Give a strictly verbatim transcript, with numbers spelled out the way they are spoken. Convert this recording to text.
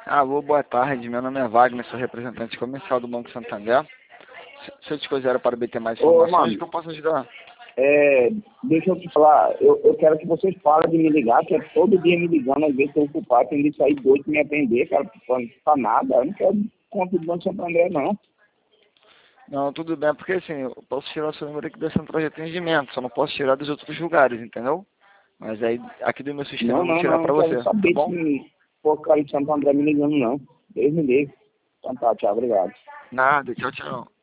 Alô, boa tarde. Meu nome é Wagner, sou representante comercial do Banco Santander. Se se eu te considero para obter mais Ô, informações, mano, que eu posso ajudar? é, deixa eu te falar, eu, eu quero que vocês parem de me ligar, que é todo dia me ligando, às vezes estou ocupado, tem que sair doido me atender, cara, pra, pra nada, eu não quero conta do Banco Santander, não. Não, tudo bem, porque assim, eu posso tirar o seu número aqui da central de atendimento, só não posso tirar dos outros lugares, entendeu? Mas aí, aqui do meu sistema Não, eu vou não, tirar não, para não quero você, tá saber bom? de porcaria de Santo André me ligando, não. Deus me livre. Então tá, tchau, obrigado. Nada, tchau, tchau.